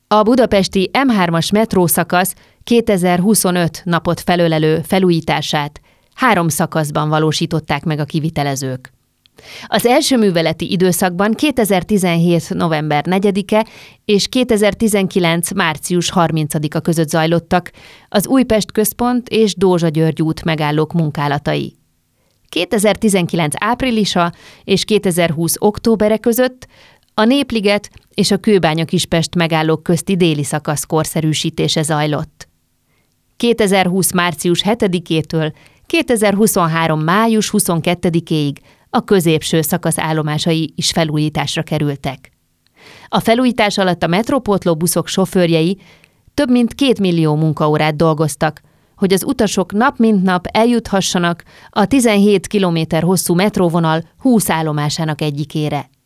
A budapesti M3-as metrószakasz 2025 napot felölelő felújítását 3 szakaszban valósították meg a kivitelezők. Az első műveleti időszakban 2017. november 4-e és 2019. március 30-a között zajlottak az Újpest központ és Dózsa György út megállók munkálatai. 2019. áprilisa és 2020. októbere között a Népliget és a Kőbánya-Kispest megállók közti déli szakasz korszerűsítése zajlott. 2020. március 7-től 2023. május 22-ig a középső szakasz állomásai is felújításra kerültek. A felújítás alatt a metrópótló buszok sofőrjei több mint 2 millió munkaórát dolgoztak, hogy az utasok nap mint nap eljuthassanak a 17 kilométer hosszú metróvonal 20 állomásának egyikére.